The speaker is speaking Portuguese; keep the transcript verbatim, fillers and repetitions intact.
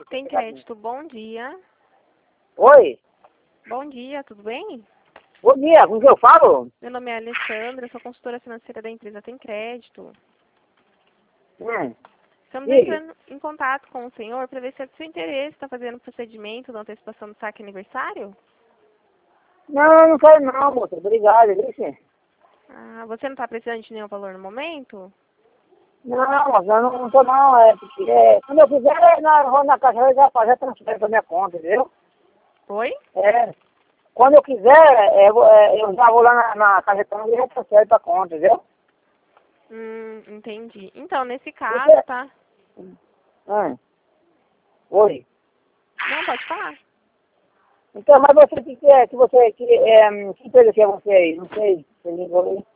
Tem crédito, bom dia. Oi, Bom dia, tudo bem? bom dia, com quem eu falo? Meu nome é Alessandra, sou consultora financeira da empresa Tem Crédito. Hum, Estamos diga. entrando em contato com o senhor para ver se é do seu interesse, está fazendo procedimento da antecipação do saque aniversário? Não, não quero não, moça, obrigado, viu? Ah, você não está precisando de nenhum valor no momento? Não, moça, eu não, não tô não, é porque é, quando eu quiser, na, eu vou na caixa eu já fazer a transferência pra minha conta, entendeu? Oi? É, quando eu quiser, é, eu vou- é, eu já vou lá na, na caixa e já transfero pra conta, entendeu? Hum, entendi. Então, nesse caso, Você, tá? hum, oi. Não, pode falar. Então, mas você que quer, que você, que, é, que empresa que é você aí? Não sei, você ligou aí.